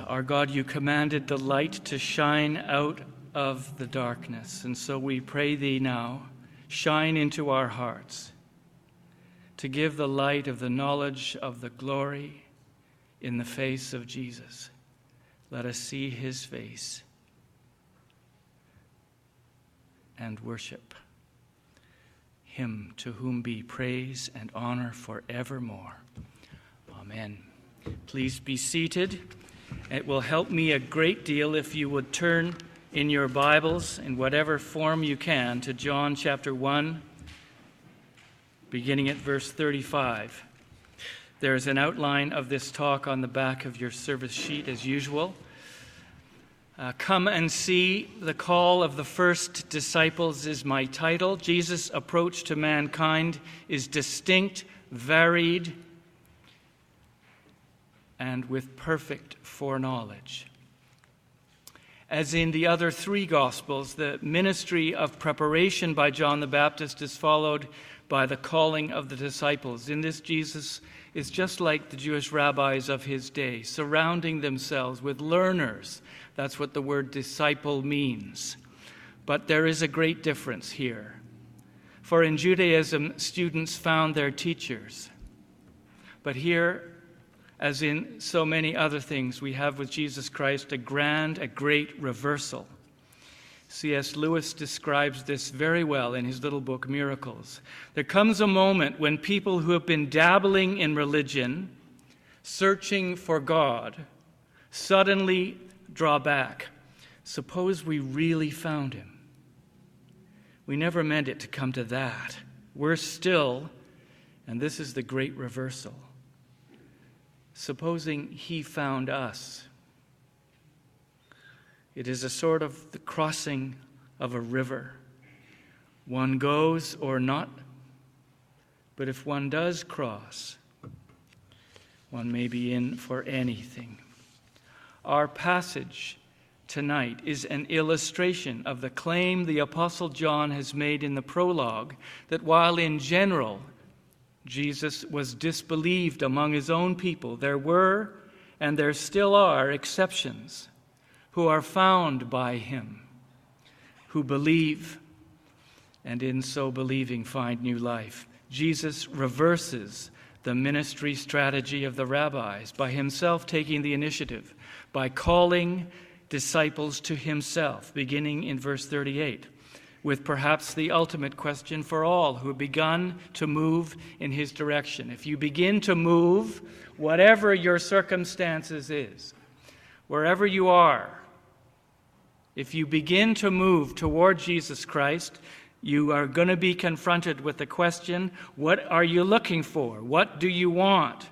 Our God, you commanded the light to shine out of the darkness. And so we pray thee now, shine into our hearts to give the light of the knowledge of the glory in the face of Jesus. Let us see his face and worship him, to whom be praise and honor forevermore. Amen. Please be seated. It will help me a great deal if you would turn in your Bibles, in whatever form you can, to John chapter 1, beginning at verse 35. There's an outline of this talk on the back of your service sheet as usual. Come and see the call of the first disciples is my title. Jesus' approach to mankind is distinct, varied, and with perfect foreknowledge. As in the other three Gospels, the ministry of preparation by John the Baptist is followed by the calling of the disciples. In this, Jesus is just like the Jewish rabbis of his day, surrounding themselves with learners. That's what the word disciple means. But there is a great difference here. For in Judaism, students found their teachers. But here, as in so many other things, we have with Jesus Christ a great reversal. C.S. Lewis describes this very well in his little book, Miracles. There comes a moment when people who have been dabbling in religion, searching for God, suddenly draw back. Suppose we really found him. We never meant it to come to that. Worse still, and this is the great reversal, supposing he found us. It is a sort of the crossing of a river. One goes or not, but if one does cross, one may be in for anything. Our passage tonight is an illustration of the claim the Apostle John has made in the prologue, that while in general Jesus was disbelieved among his own people, there were and there still are exceptions who are found by him, who believe, and in so believing find new life. Jesus reverses the ministry strategy of the rabbis by himself taking the initiative, by calling disciples to himself, beginning in verse 38, with perhaps the ultimate question for all who have begun to move in his direction. If you begin to move, whatever your circumstances is, wherever you are, if you begin to move toward Jesus Christ, you are going to be confronted with the question, what are you looking for? What do you want?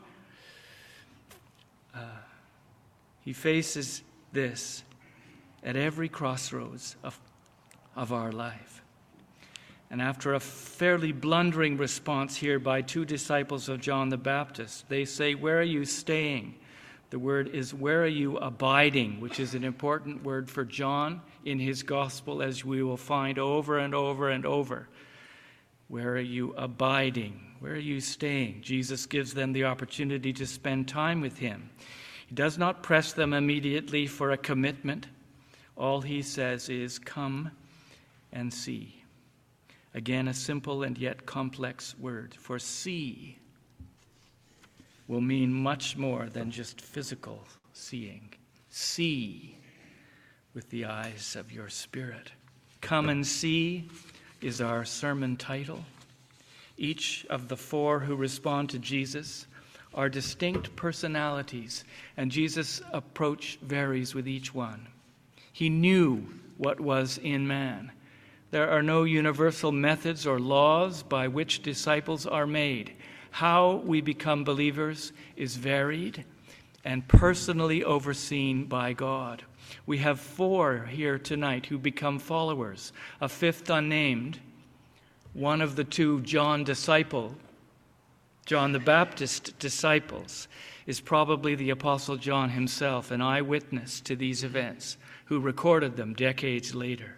He faces this at every crossroads of our life. And after a fairly blundering response here by two disciples of John the Baptist, they say, where are you staying? The word is, where are you abiding? Which is an important word for John in his gospel, as we will find over and over and over. Where are you abiding? Where are you staying? Jesus gives them the opportunity to spend time with him. He does not press them immediately for a commitment. All he says is, come and see. Again, a simple and yet complex word. For see will mean much more than just physical seeing. See with the eyes of your spirit. Come and see is our sermon title. Each of the four who respond to Jesus are distinct personalities, and Jesus' approach varies with each one. He knew what was in man. There are no universal methods or laws by which disciples are made. How we become believers is varied and personally overseen by God. We have four here tonight who become followers. A fifth unnamed, one of the two John the Baptist disciples, is probably the Apostle John himself, an eyewitness to these events, who recorded them decades later.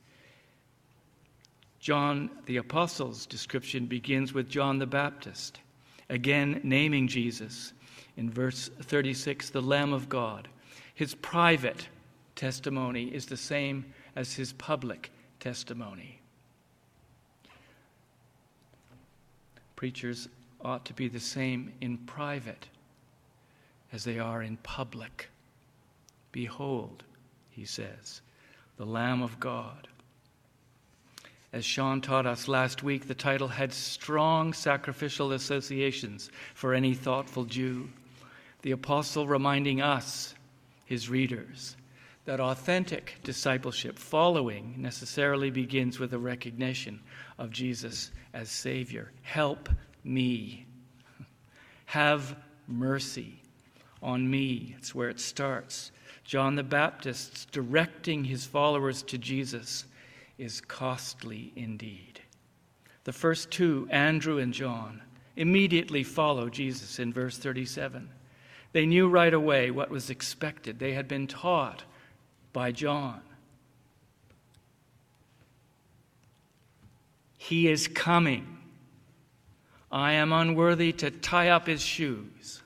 John the Apostle's description begins with John the Baptist, again naming Jesus in verse 36, the Lamb of God. His private testimony is the same as his public testimony. Preachers ought to be the same in private as they are in public. Behold, he says, the Lamb of God. As Sean taught us last week, the title had strong sacrificial associations for any thoughtful Jew. The apostle reminding us, his readers, that authentic discipleship, following, necessarily begins with a recognition of Jesus as Savior. Help me. Have mercy on me. It's where it starts. John the Baptist directing his followers to Jesus is costly indeed. The first two, Andrew and John, immediately follow Jesus in verse 37. They knew right away what was expected. They had been taught by John. He is coming. I am unworthy to tie up his shoes.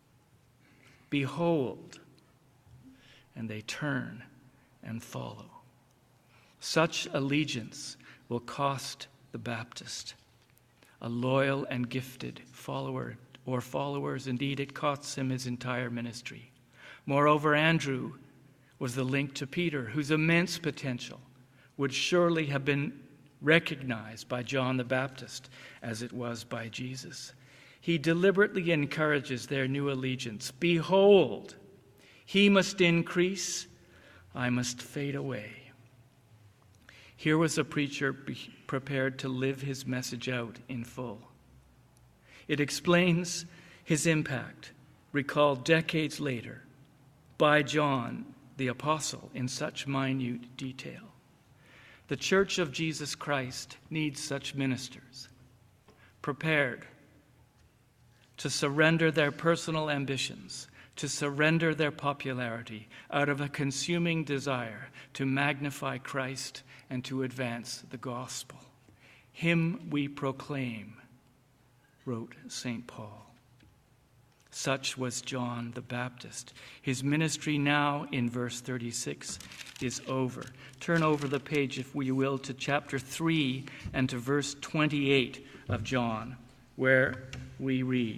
Behold. And they turn and follow. Such allegiance will cost the Baptist, a loyal and gifted follower, or followers. Indeed, it costs him his entire ministry. Moreover, Andrew was the link to Peter, whose immense potential would surely have been recognized by John the Baptist as it was by Jesus. He deliberately encourages their new allegiance. Behold, he must increase, I must fade away. Here was a preacher prepared to live his message out in full. It explains his impact, recalled decades later by John the Apostle in such minute detail. The Church of Jesus Christ needs such ministers, prepared to surrender their personal ambitions, to surrender their popularity out of a consuming desire to magnify Christ and to advance the gospel. Him we proclaim, wrote St. Paul. Such was John the Baptist. His ministry now, in verse 36, is over. Turn over the page, if we will, to chapter 3 and to verse 28 of John, where we read,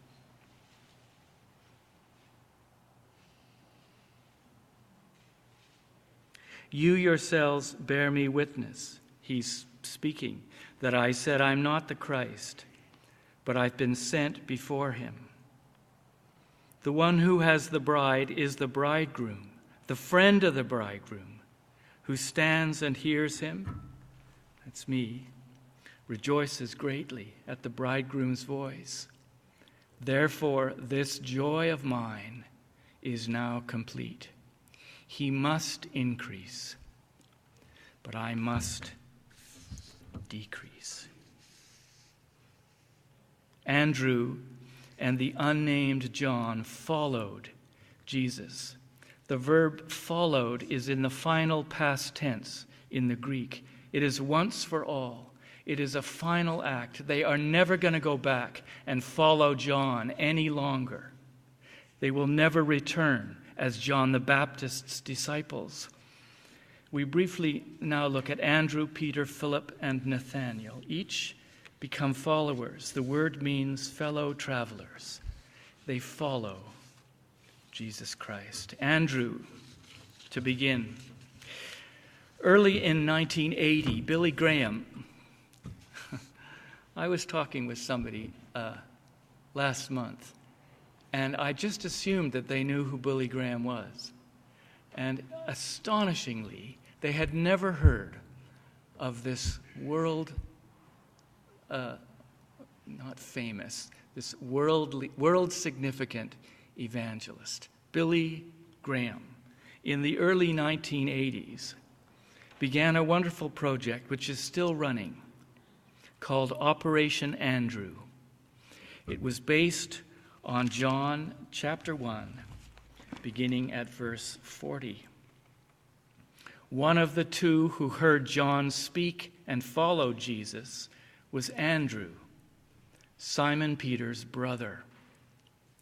"You yourselves bear me witness," he's speaking, "that I said I'm not the Christ, but I've been sent before him. The one who has the bride is the bridegroom, the friend of the bridegroom, who stands and hears him," that's me, "rejoices greatly at the bridegroom's voice. Therefore, this joy of mine is now complete. He must increase, but I must decrease." Andrew and the unnamed John followed Jesus. The verb followed is in the final past tense in the Greek. It is once for all. It is a final act. They are never going to go back and follow John any longer. They will never return as John the Baptist's disciples. We briefly now look at Andrew, Peter, Philip, and Nathanael. Each become followers. The word means fellow travelers. They follow Jesus Christ. Andrew, to begin. Early in 1980, Billy Graham, I was talking with somebody last month, and I just assumed that they knew who Billy Graham was. And astonishingly, they had never heard of this world significant evangelist, Billy Graham. In the early 1980s, began a wonderful project which is still running called Operation Andrew. It was based on John chapter 1, beginning at verse 40. One of the two who heard John speak and followed Jesus was Andrew, Simon Peter's brother.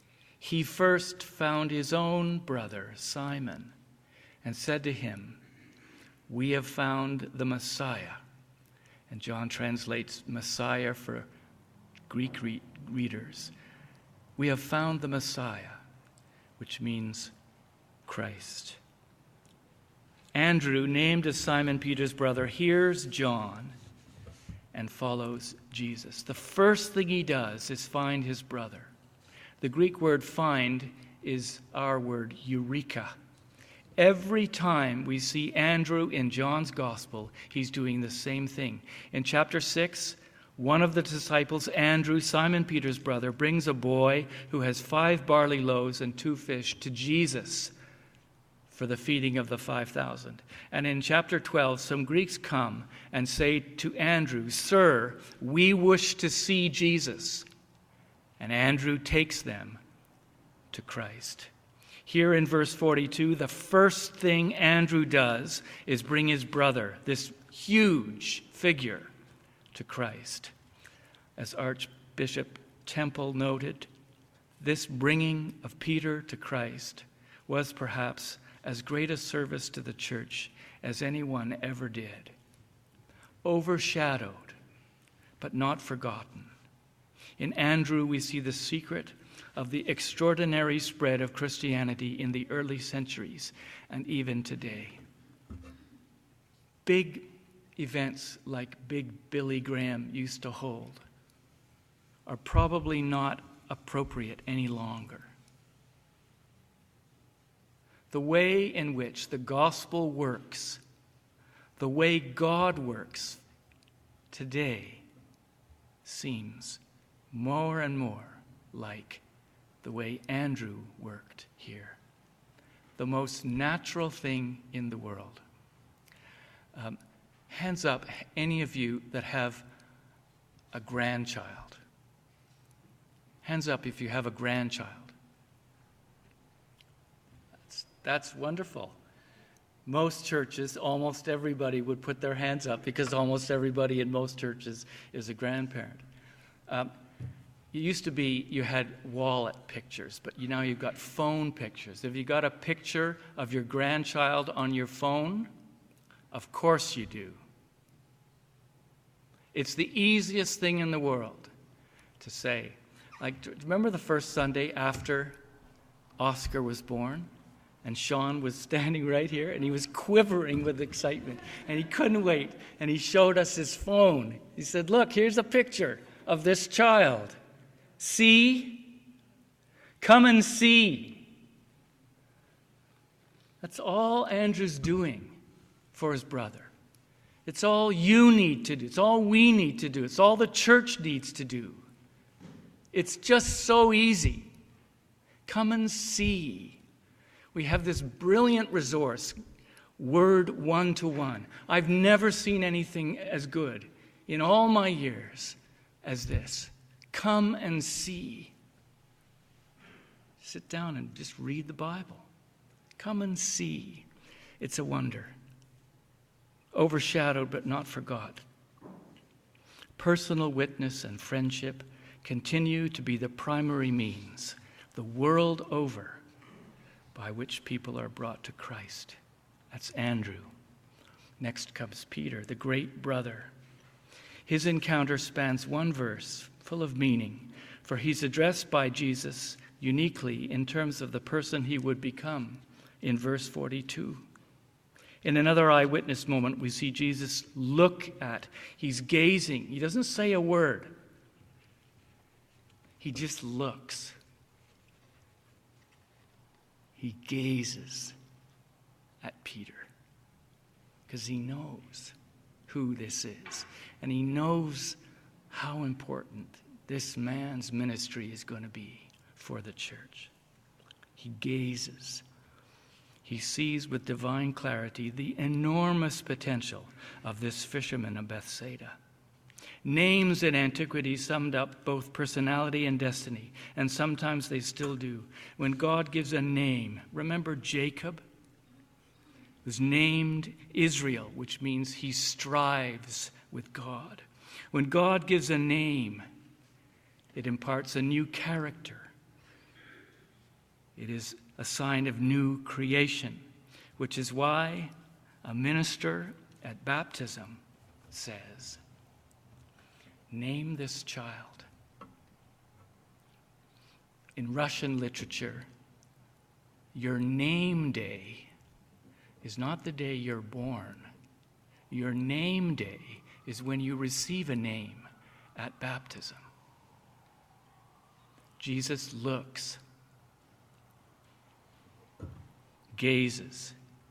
he first found his own brother, Simon, and said to him, "We have found the Messiah." And John translates Messiah for Greek readers. "We have found the Messiah," which means Christ. Andrew, named as Simon Peter's brother, hears John and follows Jesus. The first thing he does is find his brother. The Greek word find is our word eureka. Every time we see Andrew in John's gospel, he's doing the same thing. In chapter 6, one of the disciples, Andrew, Simon Peter's brother, brings a boy who has 5 barley loaves and 2 fish to Jesus for the feeding of the 5,000. And in chapter 12, some Greeks come and say to Andrew, "Sir, we wish to see Jesus." And Andrew takes them to Christ. Here in verse 42, the first thing Andrew does is bring his brother, this huge figure, to Christ. As Archbishop Temple noted, this bringing of Peter to Christ was perhaps as great a service to the church as anyone ever did. Overshadowed, but not forgotten. In Andrew, we see the secret of the extraordinary spread of Christianity in the early centuries and even today. Big events like Big Billy Graham used to hold are probably not appropriate any longer. The way in which the gospel works, the way God works today, seems more and more like the way Andrew worked here. The most natural thing in the world. Hands up, any of you that have a grandchild. Hands up if you have a grandchild. That's wonderful. Most churches, almost everybody would put their hands up because almost everybody in most churches is a grandparent. It used to be you had wallet pictures, but now you've got phone pictures. Have you got a picture of your grandchild on your phone? Of course you do. It's the easiest thing in the world to say. Like, remember the first Sunday after Oscar was born? And Sean was standing right here, and he was quivering with excitement. And he couldn't wait. And he showed us his phone. He said, "Look, here's a picture of this child. See? Come and see." That's all Andrew's doing for his brother. It's all you need to do. It's all we need to do. It's all the church needs to do. It's just so easy. Come and see. We have this brilliant resource, Word 1-to-1. I've never seen anything as good in all my years as this. Come and see. Sit down and just read the Bible. Come and see. It's a wonder. Overshadowed but not forgot. Personal witness and friendship continue to be the primary means, the world over, by which people are brought to Christ. That's Andrew. Next comes Peter, the great brother. His encounter spans one verse, full of meaning, for he's addressed by Jesus uniquely in terms of the person he would become in verse 42. In another eyewitness moment, we see Jesus look at, he's gazing. He doesn't say a word. He just looks. He gazes at Peter because he knows who this is. And he knows how important this man's ministry is going to be for the church. He gazes. He sees with divine clarity the enormous potential of this fisherman of Bethsaida. Names in antiquity summed up both personality and destiny, and sometimes they still do. When God gives a name, remember Jacob, who's named Israel, which means he strives with God. When God gives a name, it imparts a new character. It is a sign of new creation, which is why a minister at baptism says, "Name this child." In Russian literature, your name day is not the day you're born. Your name day is when you receive a name at baptism. Jesus looks, gazes,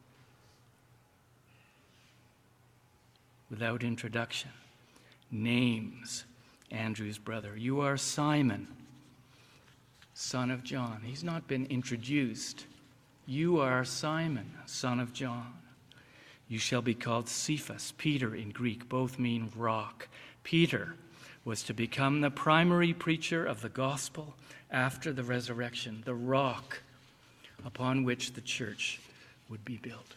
without introduction, names Andrew's brother. "You are Simon, son of John." He's not been introduced. "You are Simon, son of John. You shall be called Cephas." Peter in Greek both mean rock. Peter was to become the primary preacher of the gospel after the resurrection, the rock upon which the church would be built.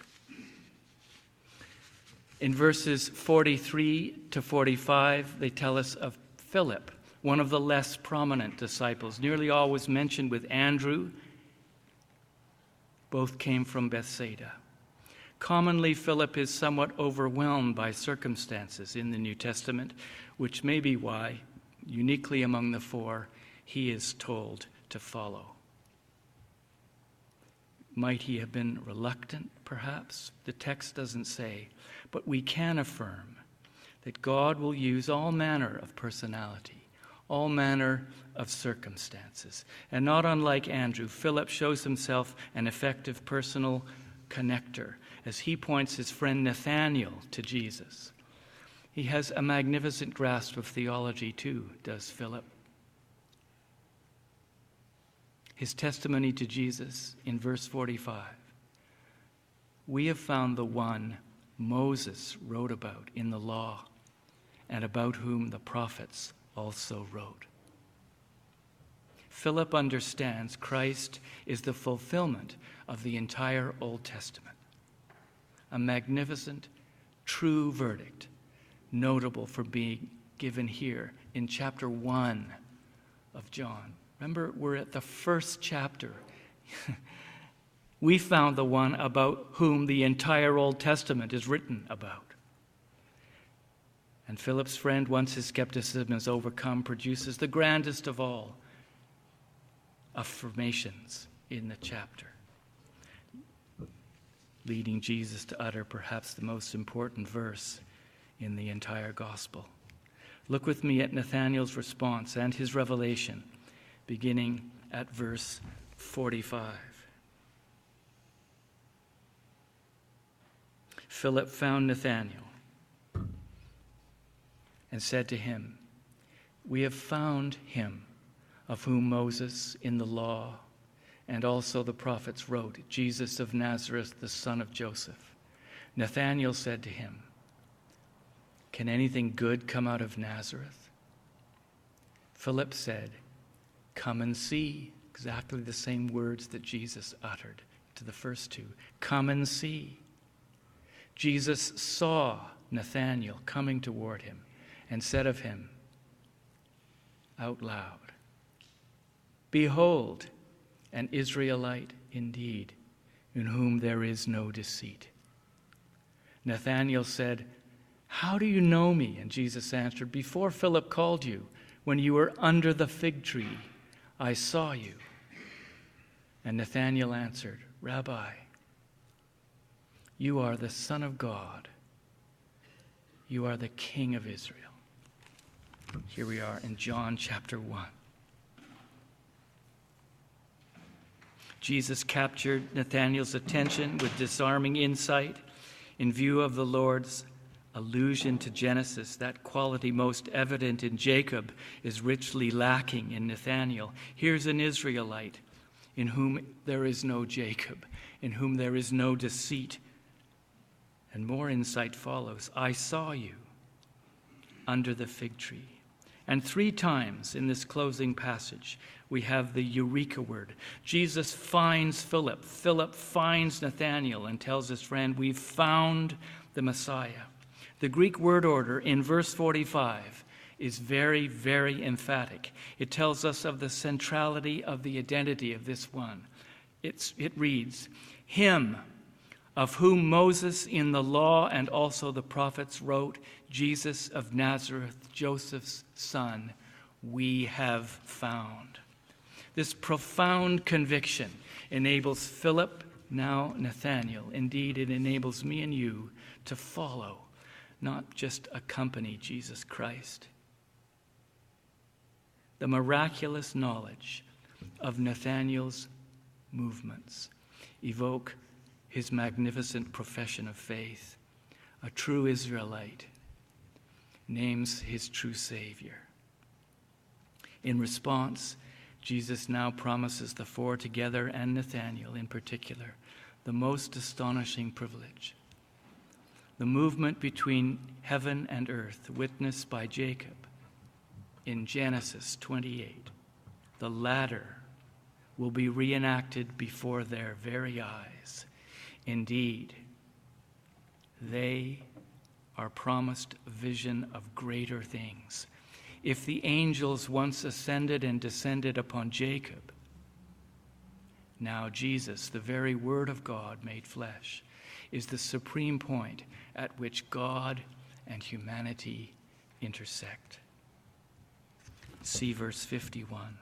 In verses 43 to 45, they tell us of Philip, one of the less prominent disciples, nearly always mentioned with Andrew. Both came from Bethsaida. Commonly, Philip is somewhat overwhelmed by circumstances in the New Testament, which may be why, uniquely among the four, he is told to follow. Might he have been reluctant, perhaps? The text doesn't say, but we can affirm that God will use all manner of personality, all manner of circumstances. And not unlike Andrew, Philip shows himself an effective personal connector as he points his friend Nathanael to Jesus. He has a magnificent grasp of theology too, does Philip. His testimony to Jesus in verse 45. "We have found the one Moses wrote about in the law, and about whom the prophets also wrote." Philip understands Christ is the fulfillment of the entire Old Testament. A magnificent, true verdict, notable for being given here in chapter 1 of John. Remember, we're at the first chapter. We found the one about whom the entire Old Testament is written about. And Philip's friend, once his skepticism is overcome, produces the grandest of all affirmations in the chapter, leading Jesus to utter perhaps the most important verse in the entire gospel. Look with me at Nathanael's response and his revelation, beginning at verse 45. Philip found Nathanael and said to him, "We have found him of whom Moses in the law and also the prophets wrote, Jesus of Nazareth, the son of Joseph." Nathanael said to him, "Can anything good come out of Nazareth?" Philip said, "Come and see." Exactly the same words that Jesus uttered to the first two. Come and see. Jesus saw Nathanael coming toward him and said of him out loud, "Behold, an Israelite indeed, in whom there is no deceit." Nathanael said, "How do you know me?" And Jesus answered, "Before Philip called you, when you were under the fig tree, I saw you." And Nathanael answered, "Rabbi, you are the Son of God. You are the King of Israel." Here we are in John chapter 1. Jesus captured Nathanael's attention with disarming insight in view of the Lord's allusion to Genesis. That quality most evident in Jacob is richly lacking in Nathanael. Here's an Israelite in whom there is no Jacob, in whom there is no deceit. And more insight follows. I saw you under the fig tree. And 3 times in this closing passage, we have the eureka word. Jesus finds Philip. Philip finds Nathanael and tells his friend, "We've found the Messiah." The Greek word order in verse 45 is very, very emphatic. It tells us of the centrality of the identity of this one. It reads, "Him of whom Moses in the law and also the prophets wrote, Jesus of Nazareth, Joseph's son, we have found." This profound conviction enables Philip, now Nathanael. Indeed, it enables me and you to follow, not just accompany Jesus Christ. The miraculous knowledge of Nathanael's movements evoke his magnificent profession of faith. A true Israelite names his true Savior. In response, Jesus now promises the four together, and Nathanael in particular, the most astonishing privilege. The movement between heaven and earth, witnessed by Jacob in Genesis 28, the latter will be reenacted before their very eyes. Indeed, they are promised a vision of greater things. If the angels once ascended and descended upon Jacob, now Jesus, the very Word of God made flesh, is the supreme point at which God and humanity intersect. See verse 51.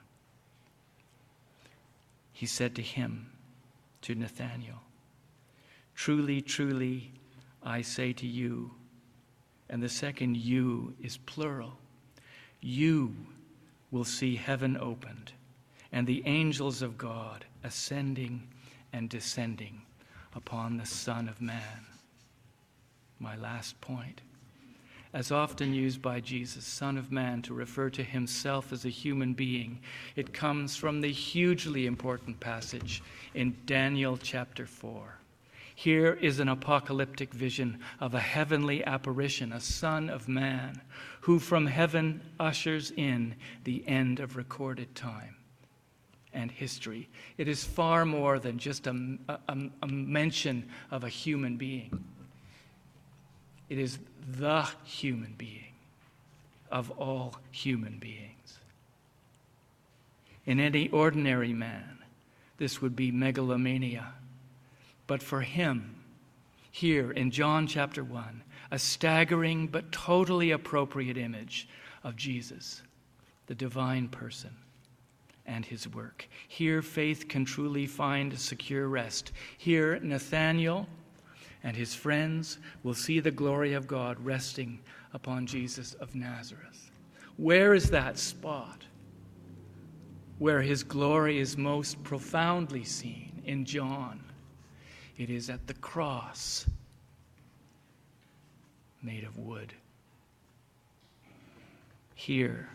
He said to him, to Nathanael, "Truly, truly, I say to you," and the second "you" is plural, "you will see heaven opened and the angels of God ascending and descending upon the Son of Man." My last point. As often used by Jesus, Son of Man, to refer to himself as a human being, it comes from the hugely important passage in Daniel chapter 4. Here is an apocalyptic vision of a heavenly apparition, a Son of Man, who from heaven ushers in the end of recorded time and history. It is far more than just a mention of a human being. It is the human being of all human beings. In any ordinary man, this would be megalomania. But for him, here in John chapter 1, a staggering but totally appropriate image of Jesus, the divine person, and his work. Here faith can truly find a secure rest. Here Nathanael and his friends will see the glory of God resting upon Jesus of Nazareth. Where is that spot where his glory is most profoundly seen? In John, it is at the cross made of wood. Here,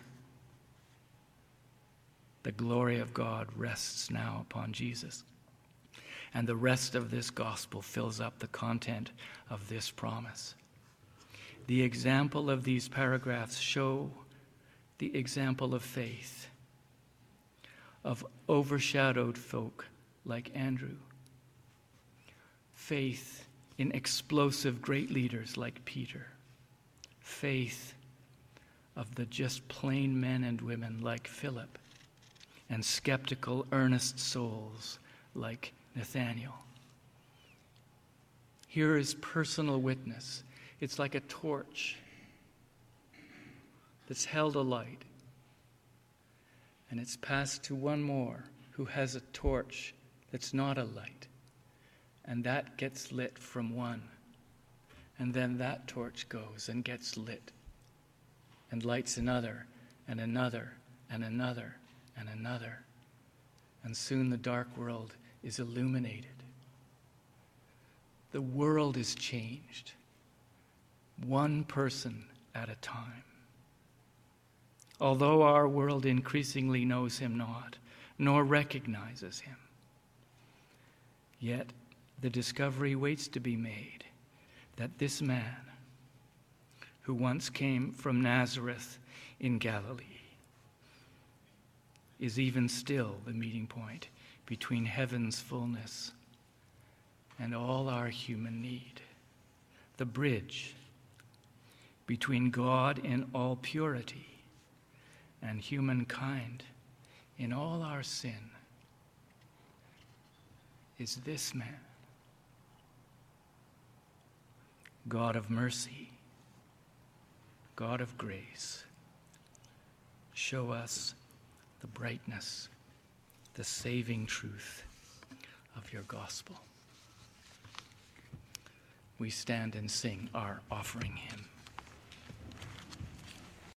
the glory of God rests now upon Jesus. And the rest of this gospel fills up the content of this promise. The example of these paragraphs show the example of faith, of overshadowed folk like Andrew. Faith in explosive great leaders like Peter. Faith of the just plain men and women like Philip. And skeptical, earnest souls like Nathanael. Here is personal witness. It's like a torch that's held alight, and it's passed to one more who has a torch that's not a light, and that gets lit from one, and then that torch goes and gets lit and lights another and another and another and another, and soon the dark world is illuminated. The world is changed, one person at a time. Although our world increasingly knows him not, nor recognizes him, yet the discovery waits to be made that this man, who once came from Nazareth in Galilee, is even still the meeting point between heaven's fullness and all our human need, the bridge between God in all purity and humankind in all our sin is this man. God of mercy, God of grace, show us the brightness, the saving truth of your gospel. We stand and sing our offering hymn.